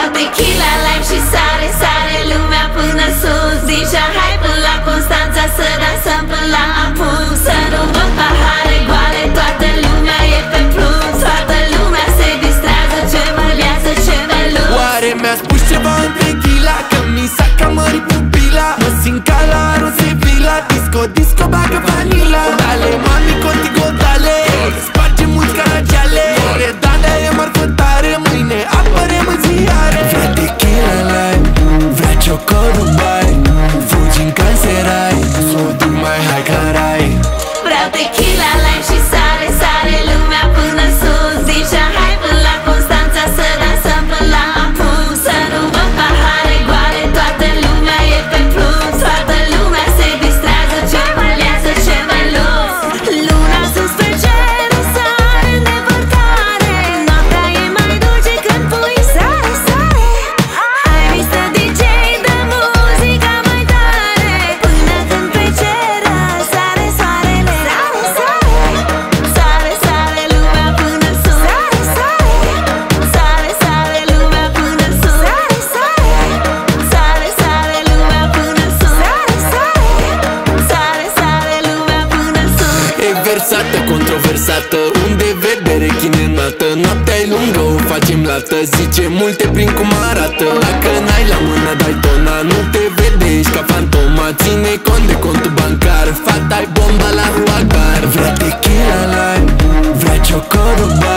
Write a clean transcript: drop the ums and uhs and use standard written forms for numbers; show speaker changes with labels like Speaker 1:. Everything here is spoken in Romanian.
Speaker 1: Vreau tequila, lime și sare, sare lumea până sus. Din Shanghai până la Constanța, să dansăm până la apus. Să nu văd pahare goale, toată lumea e pe plus. Toată lumea se distrează, ce mălează, ce melus.
Speaker 2: Oare mi-a spus ceva în tequila, că mi s-a cămărit pupila? Mă simt ca la Rosevilla, disco, disco, bagă vanila. Dale, mami, contigo, dale, sparge mulți caragiale. Redania e marfă tare, mâine apărem în ziare. Vrea tequila lime, vrea Choco Dubai, fugi în canserai, s-o duc mai hai carai.
Speaker 1: Vreau tequila, lime și sare, sare lumea până sus. Din Shanghai până la Constanța, să dansăm până la apus. Să nu văd pahare goale, toată lumea e pe plus. Toată lumea se distrează, ce mălează, ce melus. Luna sus pe cer, sare în depărtare. Noaptea e mai dulce când pui sare, sare. Hai, Mr. DJ, dă muzica mai tare, până când pe cer sare soarele. Sare, sare, sare lumea până sus. Sare, sare, sare, sare lumea până sus. Sare, sare, sare, sare lumea până sus. Sare, sare, sare lumea până sus.
Speaker 2: E versată, controversată, unde vede rechinenată. Noaptea e lungă, o facem lată, zice multe prin cum arată. Dacă n-ai la mână, dai tona, nu te vede, ești ca fantoma. Ține cont de contul bancar, fata-i bomba la Huagar. Vrea tequila lime, vrea Choco Dubai,